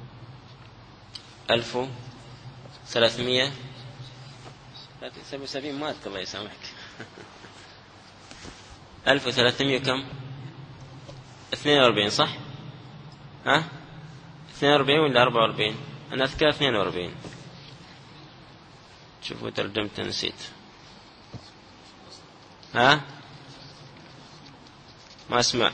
ألف وثلاثمائة سبعة وسبعين. مات الله يسامحك. ألف وثلاثمائة كم؟ اثنين وأربعين صح؟ ها؟ اثنين وأربعين ولا أربعة وأربعين؟ أنا أذكر اثنين وأربعين. شوفوا ترجمت نسيت. ها؟ ما أسمع.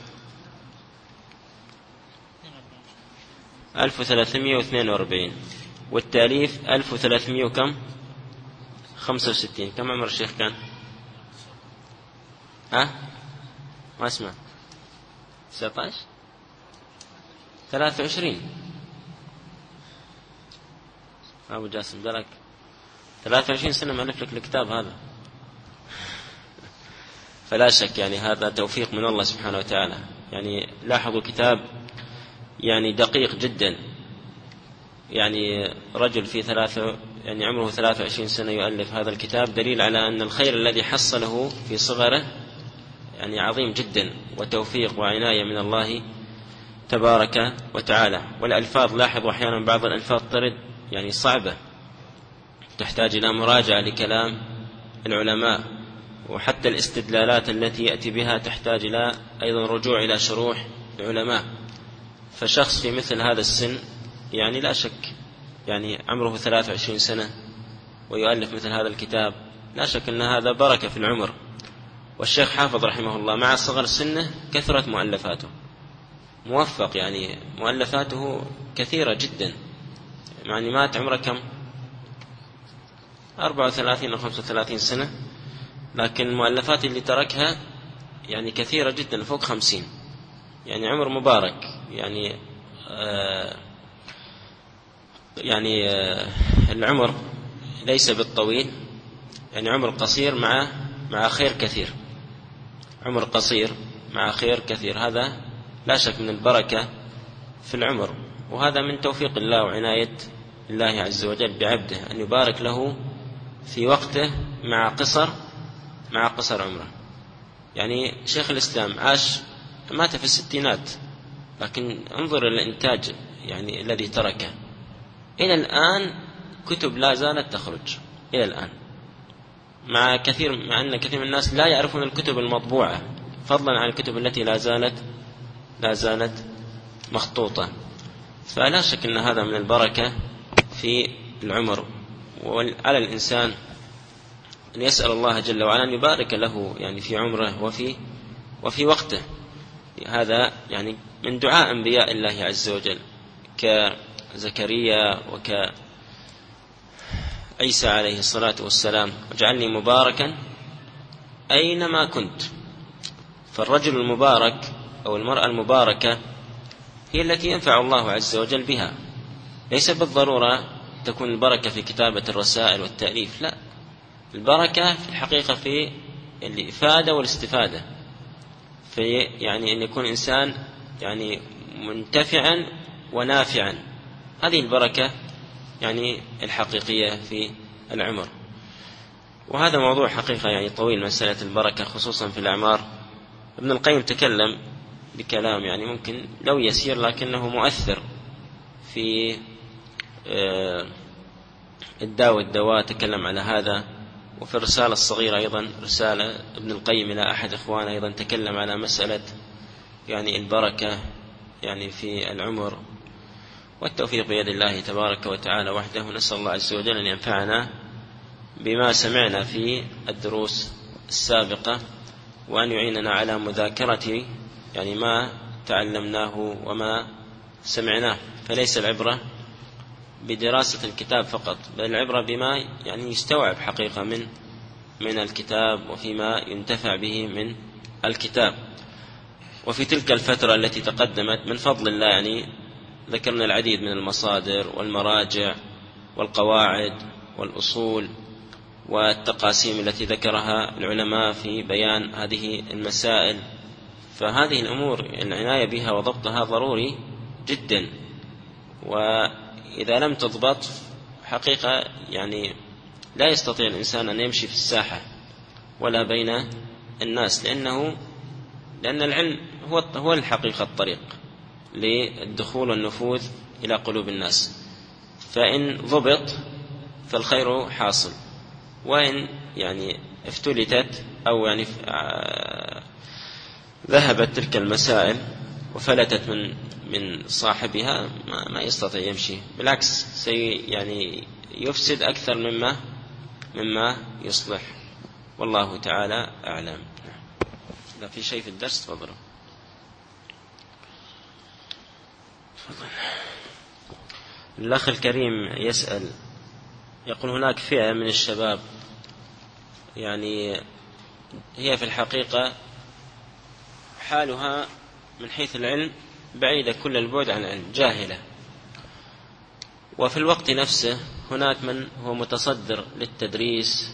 ألف وثلاثمائة واثنين وأربعين والتأليف ألف وثلاثمائة وكم؟ خمسة وستين. كم عمر الشيخ كان؟ ها ما اسمع تسعة عشر ثلاثة وعشرين أبو جاسم درك ثلاثة وعشرين سنة مألف لك الكتاب هذا. فلا شك يعني هذا توفيق من الله سبحانه وتعالى. يعني لاحظوا كتاب يعني دقيق جدا، يعني رجل في ثلاثة يعني عمره ثلاثة وعشرين سنة يؤلف هذا الكتاب، دليل على أن الخير الذي حصله في صغره يعني عظيم جدا، وتوفيق وعناية من الله تبارك وتعالى. والألفاظ لاحظوا أحيانا بعض الألفاظ ترد يعني صعبة، تحتاج إلى مراجعة لكلام العلماء، وحتى الاستدلالات التي يأتي بها تحتاج إلى أيضا رجوع إلى شروح العلماء. فشخص في مثل هذا السن يعني لا شك يعني عمره ثلاثة وعشرين سنة ويؤلف مثل هذا الكتاب، لا شك أن هذا بركة في العمر. والشيخ حافظ رحمه الله مع صغر سنه كثرت مؤلفاته، موفق يعني مؤلفاته كثيرة جدا، يعني مات عمره كم أربعة وثلاثين أو خمسة وثلاثين سنة، لكن المؤلفات اللي تركها يعني كثيرة جدا فوق خمسين. يعني عمر مبارك، يعني آه يعني آه العمر ليس بالطويل، يعني عمر قصير مع مع خير كثير، عمر قصير مع خير كثير، هذا لا شك من البركة في العمر. وهذا من توفيق الله وعناية الله عز وجل بعبده، أن يبارك له في وقته مع قصر مع قصر عمره. يعني شيخ الإسلام عاش مات في الستينات، لكن انظر إلى الإنتاج يعني الذي تركه. إلى الآن كتب لا زالت تخرج إلى الآن، مع كثير مع أن كثير من الناس لا يعرفون الكتب المطبوعة، فضلا عن الكتب التي لا زالت لا زالت مخطوطة. فلا شك أن هذا من البركة في العمر. وعلى الإنسان أن يسأل الله جل وعلا أن يبارك له يعني في عمره وفي وفي وقته. هذا يعني من دعاء أنبياء الله عز وجل كزكريا وكعيسى عليه الصلاة والسلام: واجعلني مباركا أينما كنت. فالرجل المبارك أو المرأة المباركة هي التي ينفع الله عز وجل بها. ليس بالضرورة تكون البركة في كتابة الرسائل والتأليف، لا، البركة في الحقيقة في الإفادة والاستفادة، في يعني أن يكون إنسان يعني منتفعا ونافعا. هذه البركة يعني الحقيقية في العمر. وهذا موضوع حقيقة يعني طويل، مسألة البركة خصوصا في الأعمار. ابن القيم تكلم بكلام يعني ممكن لو يسير لكنه مؤثر في الداء والدواء، تكلم على هذا. وفي الرسالة الصغيرة أيضا رسالة ابن القيم إلى أحد إخوانه أيضا تكلم على مسألة يعني البركة يعني في العمر. والتوفيق بيد الله تبارك وتعالى وحده. نسأل الله عز وجل أن ينفعنا بما سمعنا في الدروس السابقة، وأن يعيننا على مذاكرة يعني ما تعلمناه وما سمعناه. فليس العبرة بدراسة الكتاب فقط، بل العبرة بما يعني يستوعب حقيقة من من الكتاب وفيما ينتفع به من الكتاب. وفي تلك الفترة التي تقدمت من فضل الله يعني ذكرنا العديد من المصادر والمراجع والقواعد والأصول والتقاسيم التي ذكرها العلماء في بيان هذه المسائل. فهذه الأمور العناية بها وضبطها ضروري جدا، وإذا لم تضبط حقيقة يعني لا يستطيع الإنسان أن يمشي في الساحة ولا بين الناس، لأنه لأن العلم هو هو الحقيقة الطريق للدخول والنفوذ إلى قلوب الناس. فإن ضبط فالخير حاصل، وإن يعني افتلتت أو يعني ذهبت تلك المسائل وفلتت من من صاحبها ما, ما يستطيع يمشي، بالعكس سي يعني يفسد أكثر مما مما يصلح. والله تعالى أعلم. إذا في شيء في الدرس تفضلوا. الأخ الكريم يسأل يقول: هناك فئة من الشباب يعني هي في الحقيقة حالها من حيث العلم بعيدة كل البعد عن العلم، جاهلة. وفي الوقت نفسه هناك من هو متصدر للتدريس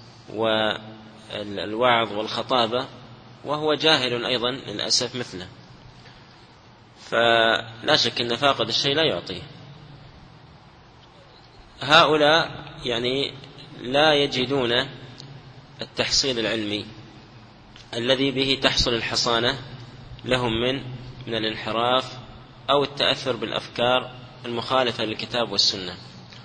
والوعظ والخطابة وهو جاهل أيضا للأسف مثله، فلا شك أن فاقد الشيء لا يعطيه. هؤلاء يعني لا يجدون التحصيل العلمي الذي به تحصل الحصانة لهم من من الانحراف أو التأثر بالأفكار المخالفة للكتاب والسنة.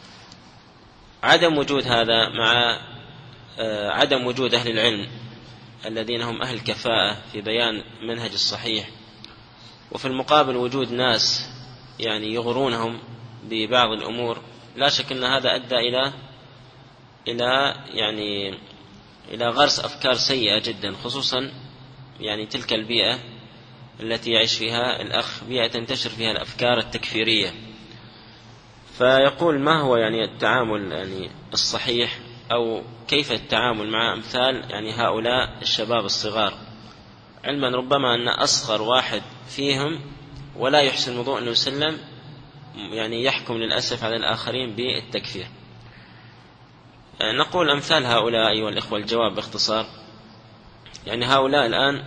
عدم وجود هذا مع عدم وجود أهل العلم الذين هم أهل كفاءة في بيان منهج الصحيح، وفي المقابل وجود ناس يعني يغرونهم ببعض الأمور، لا شك أن هذا أدى إلى إلى يعني إلى غرس أفكار سيئة جدا، خصوصا يعني تلك البيئة التي يعيش فيها الأخ، بيئة تنتشر فيها الأفكار التكفيرية. فيقول ما هو يعني التعامل يعني الصحيح أو كيف التعامل مع أمثال يعني هؤلاء الشباب الصغار، علما ربما أن أصغر واحد فيهم ولا يحسن الوضوء أنه يسلم يعني يحكم للأسف على الآخرين بالتكفير. نقول أمثال هؤلاء أيها الإخوة الجواب باختصار، يعني هؤلاء الآن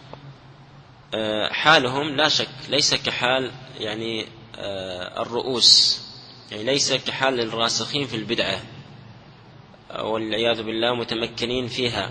حالهم لا شك ليس كحال يعني الرؤوس، يعني ليس كحال الراسخين في البدعة والعياذ بالله متمكنين فيها،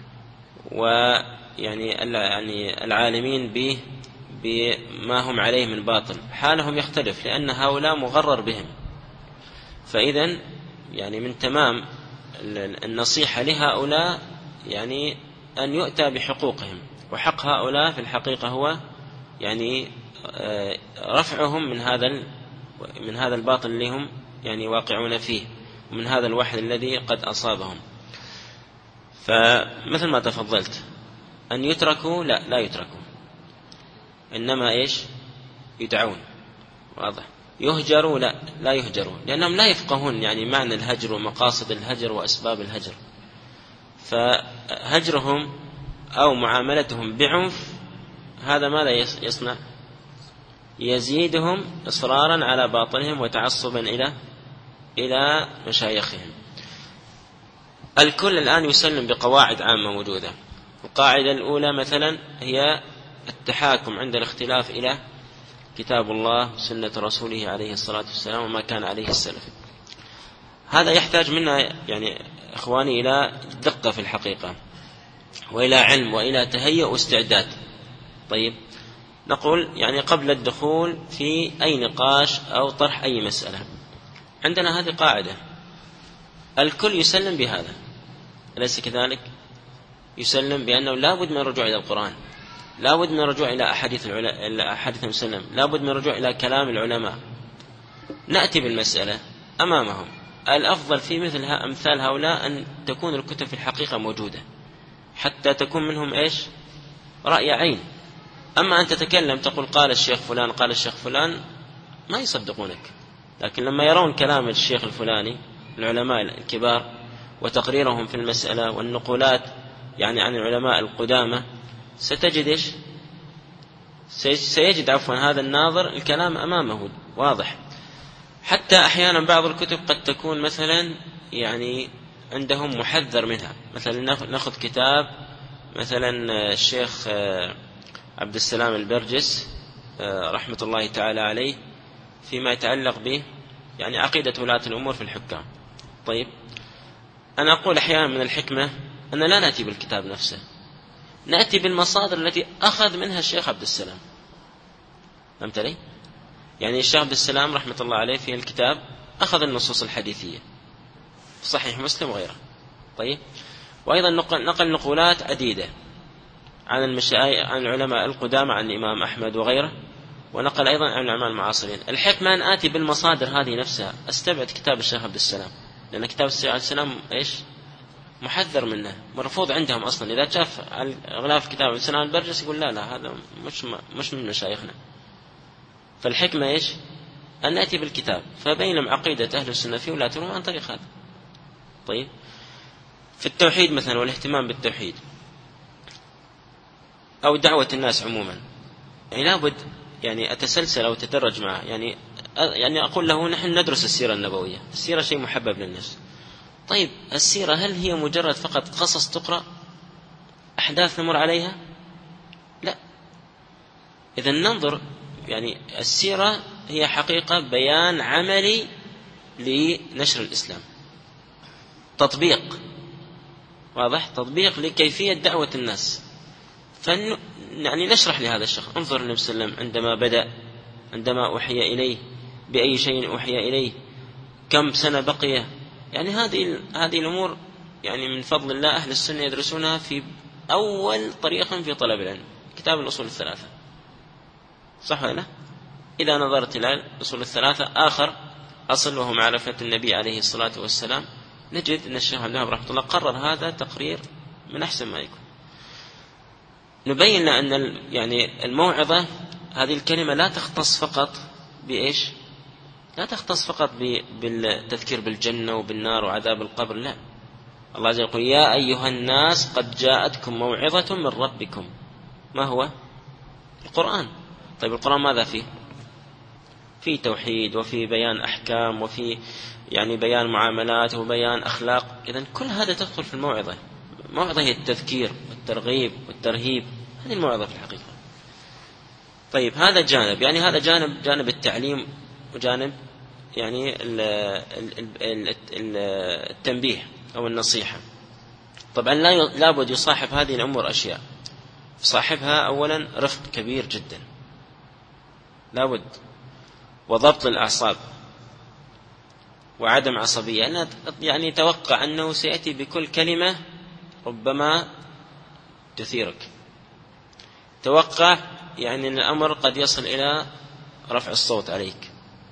ويعني يعني العالمين به بما هم عليه من باطل. حالهم يختلف لأن هؤلاء مغرر بهم. فإذن يعني من تمام النصيحة لهؤلاء يعني أن يؤتى بحقوقهم، وحق هؤلاء في الحقيقة هو يعني رفعهم من هذا من هذا الباطل اللي هم يعني واقعون فيه، ومن هذا الوحل الذي قد أصابهم. فمثل ما تفضلت أن يتركوا، لا لا يتركوا، إنما إيش يدعون، واضح. يهجروا، لا لا يهجروا، لأنهم لا يفقهون يعني معنى الهجر ومقاصد الهجر وأسباب الهجر. فهجرهم أو معاملتهم بعنف هذا ماذا يصنع؟ يزيدهم إصرارا على باطلهم وتعصبا إلى إلى مشايخهم. الكل الآن يسلم بقواعد عامة موجودة. القاعدة الأولى مثلا هي التحاكم عند الاختلاف إلى كتاب الله وسنة رسوله عليه الصلاة والسلام وما كان عليه السلف. هذا يحتاج منا يعني إخواني إلى دقة في الحقيقة، وإلى علم، وإلى تهيؤ واستعداد. طيب، نقول يعني قبل الدخول في أي نقاش أو طرح أي مسألة عندنا هذه قاعدة، الكل يسلم بهذا، أليس كذلك؟ يسلم بأنه لا بد من الرجوع إلى القرآن، لا بد من الرجوع إلى أحاديث العلماء، أحاديث المسلم، لا بد من الرجوع إلى كلام العلماء. نأتي بالمسألة أمامهم. الأفضل في مثل أمثال هؤلاء أن تكون الكتب في الحقيقة موجودة حتى تكون منهم إيش؟ رأي عين. أما أن تتكلم تقول قال الشيخ فلان قال الشيخ فلان، ما يصدقونك. لكن لما يرون كلام الشيخ الفلاني العلماء الكبار وتقريرهم في المسألة والنقولات يعني عن العلماء القدامى، ستجد إيش؟ سيجد عفوا هذا الناظر الكلام أمامه واضح. حتى أحيانا بعض الكتب قد تكون مثلا يعني عندهم محذر منها. مثلا نأخذ كتاب مثلا الشيخ عبد السلام البرجس رحمة الله تعالى عليه فيما يتعلق به يعني عقيدة ولاة الأمور في الحكام. طيب، أنا أقول أحيانا من الحكمة أن لا نأتي بالكتاب نفسه، نأتي بالمصادر التي أخذ منها الشيخ عبد السلام. فهمت لي؟ يعني الشيخ عبد السلام رحمة الله عليه في الكتاب أخذ النصوص الحديثية في صحيح مسلم وغيره. طيب، وأيضا نقل, نقل نقولات عديدة عن المشايخ عن العلماء القدامى، عن الإمام أحمد وغيره، ونقل أيضا عن العلماء المعاصرين. الحكمة أن آتي بالمصادر هذه نفسها، أستبعد كتاب الشيخ عبد السلام، لأن كتاب الشيخ عبد السلام إيش؟ محذر منه، مرفوض عندهم أصلا. إذا شاف غلاف كتاب عبد السلام البرجس يقول لا لا هذا مش مش من مشايخنا. فالحكمة إيش؟ أن نأتي بالكتاب، فبينما عقيدة أهل السنة في ولاة الأمور عن طريق هذا. طيب، في التوحيد مثلا والاهتمام بالتوحيد، أو دعوة الناس عموما، يعني لابد يعني أتسلسل أو أتدرج معه. يعني يعني أقول له نحن ندرس السيرة النبوية، السيرة شيء محبب للناس. طيب السيرة هل هي مجرد فقط قصص تقرأ، أحداث نمر عليها؟ لا. إذا ننظر، يعني السيرة هي حقيقة بيان عملي لنشر الإسلام، تطبيق واضح، تطبيق لكيفية دعوة الناس. فن يعني نشرح لهذا الشخص، انظر النبي صلى الله عليه وسلم عندما بدأ، عندما أوحي إليه، بأي شيء أوحي إليه، كم سنة بقي. يعني هذه هذه الأمور يعني من فضل الله أهل السنة يدرسونها في أول طريقا في طلب العلم، كتاب الأصول الثلاثة، صح ولا لا؟ إذا نظرت إلى الأصول الثلاثة آخر أصل وهو معرفة النبي عليه الصلاة والسلام، نجد أن الشيخ عبد الوهاب رحمه الله قرر هذا تقرير من أحسن ما يكون. نبين أن يعني الموعظة هذه الكلمة لا تختص فقط بإيش؟ لا تختص فقط بالتذكير بالجنة وبالنار وعذاب القبر، لا. الله عز وجل يقول يا أيها الناس قد جاءتكم موعظة من ربكم. ما هو؟ القرآن. طيب القرآن ماذا فيه؟ في توحيد، وفي بيان أحكام، وفي يعني بيان معاملات، وبيان أخلاق. إذن كل هذا تدخل في الموعظة. الموعظة هي التذكير والترغيب والترهيب، هذه الموعظة في الحقيقة. طيب هذا جانب، يعني هذا جانب جانب التعليم، وجانب يعني التنبيه أو النصيحة. طبعا لابد يصاحب هذه الأمور أشياء، صاحبها أولا رفق كبير جدا، لابد، وضبط الأعصاب، وعدم عصبية. أنا يعني توقع أنه سيأتي بكل كلمة ربما تثيرك، توقع يعني أن الأمر قد يصل إلى رفع الصوت عليك،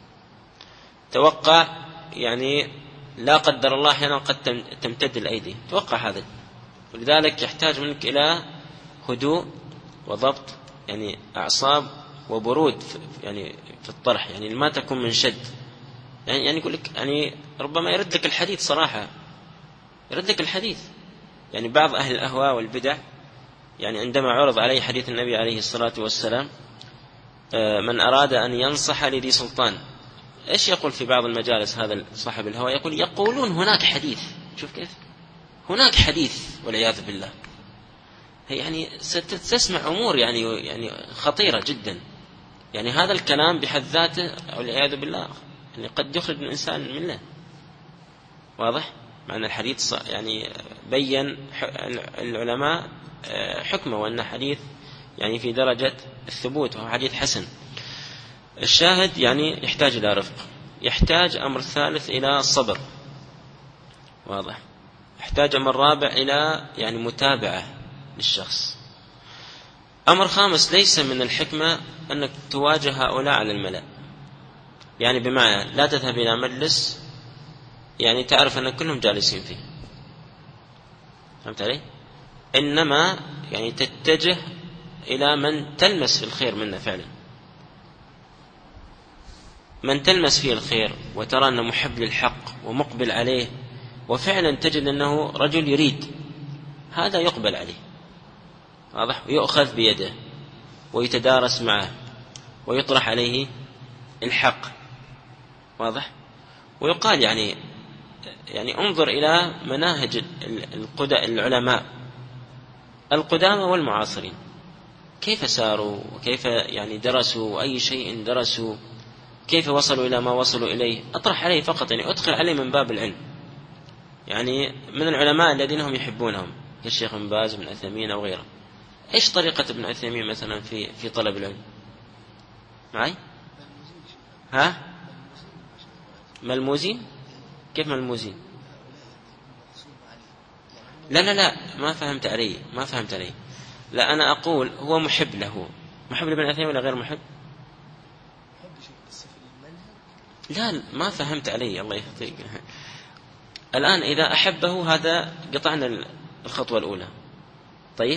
توقع يعني لا قدر الله أحيانا قد تمتد الأيدي، توقع هذا. ولذلك يحتاج منك إلى هدوء وضبط يعني أعصاب وبرود يعني في الطرح، يعني ما تكون من شد. يعني يعني يقول لك يعني ربما يرد لك الحديث صراحة، يرد لك الحديث. يعني بعض أهل الأهواء والبدع يعني عندما عرض عليه حديث النبي عليه الصلاة والسلام من أراد أن ينصح لذي سلطان، إيش يقول في بعض المجالس هذا صاحب الهوى؟ يقول يقولون هناك حديث. شوف كيف هناك حديث، والعياذ بالله. يعني ستسمع أمور يعني يعني خطيرة جدا. يعني هذا الكلام بحد ذاته والعياذ بالله يعني قد يخرج من الإنسان من الله، واضح؟ معنى الحديث يعني بين العلماء حكمه وأن حديث يعني في درجة الثبوت، وهو حديث حسن. الشاهد يعني يحتاج إلى رفق، يحتاج أمر ثالث إلى الصبر، واضح؟ يحتاج أمر رابع إلى يعني متابعة للشخص. أمر خامس، ليس من الحكمة أنك تواجه هؤلاء على الملأ، يعني بمعنى لا تذهب إلى مجلس يعني تعرف أن كلهم جالسين فيه، فهمت علي؟ إنما يعني تتجه إلى من تلمس في الخير منه فعلا، من تلمس فيه الخير وترى أنه محب للحق ومقبل عليه، وفعلا تجد أنه رجل يريد، هذا يقبل عليه، واضح؟ ويؤخذ بيده ويتدارس معه ويطرح عليه الحق، واضح؟ ويقال يعني يعني انظر إلى مناهج العلماء القدامى والمعاصرين، كيف ساروا وكيف يعني درسوا أي شيء درسوا، كيف وصلوا إلى ما وصلوا إليه. أطرح عليه فقط، يعني أدخل عليه من باب العلم. يعني من العلماء الذين هم يحبونهم كالشيخ ابن باز بن عثيمين أو غيره، إيش طريقة ابن عثيمين مثلا في في طلب العلم؟ معي؟ ها؟ ملموزين؟ كيف ملموزين؟ لا لا لا ما فهمت علي ما فهمت علي لا أنا أقول هو محب له، محب لابن عثيمين ولا غير محب؟ لا ما فهمت علي، الله يهديك. الآن إذا أحبه هذا قطعنا الخطوة الأولى. طيب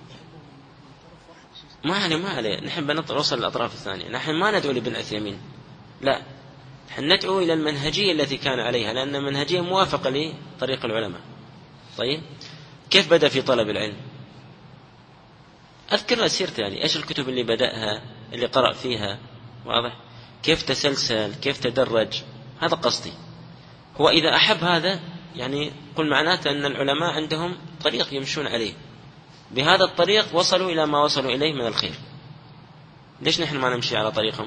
ما عليه ما عليه نحب نوصل للأطراف الثانية. نحن ما ندعو لابن عثيمين، لا، نحن ندعو إلى المنهجية التي كان عليها، لأن المنهجية موافقة لطريق العلماء. طيب كيف بدأ في طلب العلم؟ أذكر له سيرته، يعني إيش الكتب اللي بدأها، اللي قرأ فيها، واضح؟ كيف تسلسل، كيف تدرج، هذا قصدي. هو إذا أحب هذا يعني قل معناته أن العلماء عندهم طريق يمشون عليه، بهذا الطريق وصلوا إلى ما وصلوا إليه من الخير. ليش نحن ما نمشي على طريقهم؟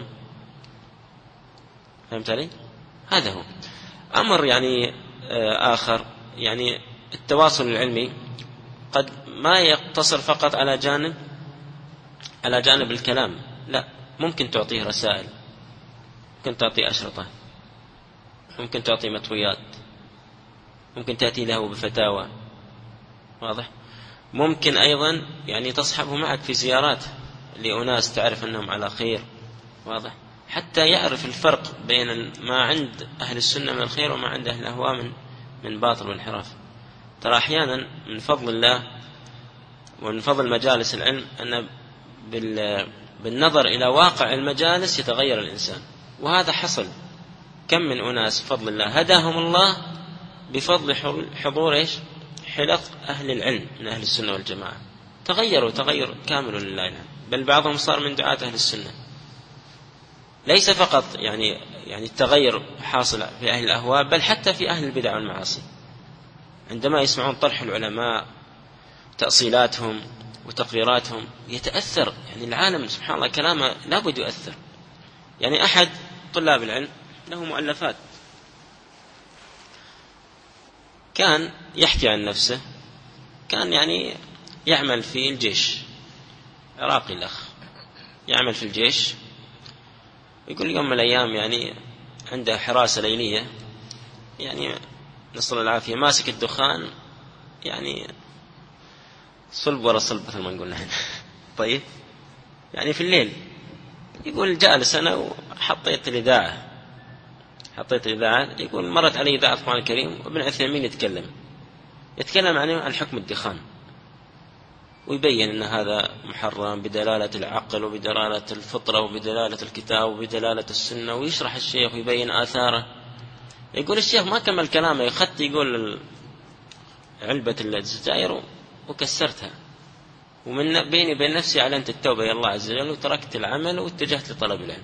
فهمت علي؟ هذا هو أمر. يعني آخر، يعني التواصل العلمي قد ما يقتصر فقط على جانب على جانب الكلام، لا، ممكن تعطيه رسائل، ممكن تعطيه أشرطة، ممكن تعطيه مطويات، ممكن تأتي له بفتاوى، واضح؟ ممكن أيضا يعني تصحبه معك في زيارات لأناس تعرف أنهم على خير، واضح؟ حتى يعرف الفرق بين ما عند أهل السنة من الخير وما عند أهل الأهواء من من باطل وانحراف. ترى أحيانا من فضل الله ومن فضل مجالس العلم أن بالنظر إلى واقع المجالس يتغير الإنسان، وهذا حصل. كم من أناس بفضل الله هداهم الله بفضل حضور إيش؟ حلق أهل العلم من أهل السنة والجماعة، تغيروا تغير كامل لله، بل بعضهم صار من دعاة أهل السنة. ليس فقط يعني يعني التغير حاصل في أهل الأهواء، بل حتى في أهل البدع والمعاصي، عندما يسمعون طرح العلماء تأصيلاتهم وتقريراتهم يتأثر. يعني العالم سبحان الله كلامه لابد يؤثر. يعني أحد طلاب العلم له مؤلفات، كان يحكي عن نفسه، كان يعني يعمل في الجيش، عراقي الأخ، يعمل في الجيش، يقول يوم من الأيام يعني عنده حراسة ليلية، يعني نسأل العافية، ماسك الدخان يعني صلب ورا صلب مثل ما نقول نحن. طيب يعني في الليل، يقول جالس أنا وحطيت الإذاعة حطيت الإذاعة يقول مرت علي إذاعة القرآن الكريم وابن عثيمين يتكلم يتكلم عن حكم الدخان، ويبين أن هذا محرم بدلالة العقل وبدلالة الفطرة وبدلالة الكتاب وبدلالة السنة، ويشرح الشيخ ويبين آثاره. يقول الشيخ ما كمل كلامه، يخط يقول علبة السجاير وكسرتها، ومن بيني بين نفسي أعلنت التوبة إلى الله عز وجل وتركت العمل واتجهت لطلب العلم.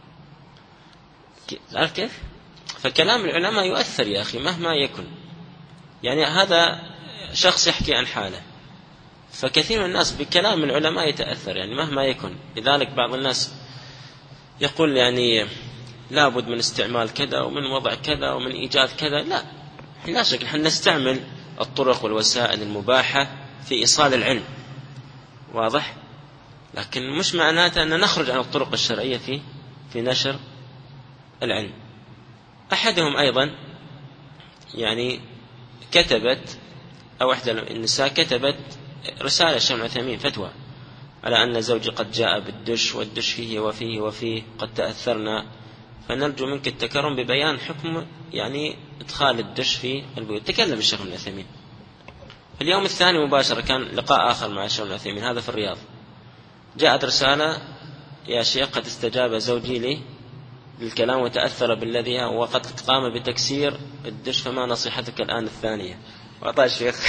عارف كيف؟ فكلام العلماء يؤثر يا أخي مهما يكن. يعني هذا شخص يحكي عن حاله، فكثير من الناس بكلام العلماء يتأثر يعني مهما يكن. لذلك بعض الناس يقول يعني لابد من استعمال كذا ومن وضع كذا ومن إيجاد كذا. لا، لا شك نحن نستعمل الطرق والوسائل المباحة في إيصال العلم، واضح؟ لكن مش معناته أن نخرج عن الطرق الشرعية في في نشر العلم. أحدهم أيضا يعني كتبت أو إحدى النساء كتبت رسالة الشيخ ابن عثيمين فتوى على أن زوجي قد جاء بالدش والدش فيه وفيه وفيه قد تأثرنا، فنرجو منك التكرم ببيان حكم يعني إدخال الدش في البيوت. تكلم الشيخ ابن عثيمين. في اليوم الثاني مباشرة كان لقاء آخر مع الشيخ ابن عثيمين، هذا في الرياض. جاءت رسالة: يا شيخ قد استجاب زوجي لي بالكلام وتأثر بالذي وقد قام بتكسير الدش، فما نصيحتك الآن الثانية؟ وأعطاه الشيخ.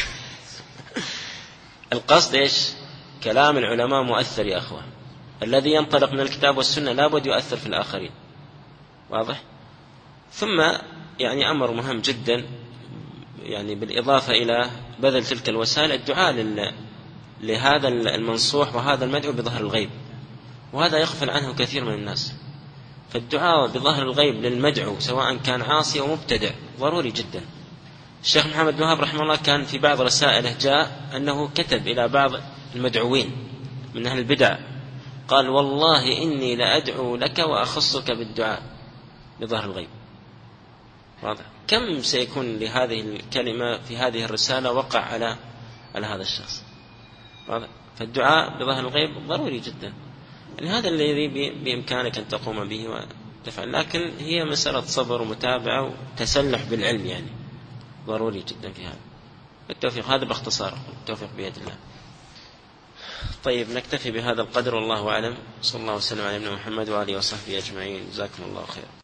القصد إيش؟ كلام العلماء مؤثر يا أخوة، الذي ينطلق من الكتاب والسنة لابد يؤثر في الآخرين، واضح؟ ثم يعني أمر مهم جدا يعني بالإضافة إلى بذل تلك الوسائل، الدعاء لهذا المنصوح وهذا المدعو بظهر الغيب، وهذا يغفل عنه كثير من الناس. فالدعاء بظهر الغيب للمدعو سواء كان عاصي أو مبتدع ضروري جدا. الشيخ محمد بن وهاب رحمه الله كان في بعض رسائله جاء أنه كتب إلى بعض المدعوين من أهل البدع، قال: والله إني لأدعو لك وأخصك بالدعاء بظهر الغيب. واضح؟ كم سيكون لهذه الكلمة في هذه الرسالة وقع على على هذا الشخص. واضح؟ فالدعاء بظهر الغيب ضروري جدا، يعني هذا الذي بإمكانك أن تقوم به وتفعل، لكن هي مسألة صبر ومتابعة وتسلح بالعلم، يعني ضروري جدا في هذا. التوفيق هذا باختصار، التوفيق بيد الله. طيب نكتفي بهذا القدر، والله أعلم. صلى الله وسلم على ابن محمد وآله وصحبه أجمعين. جزاكم الله خير.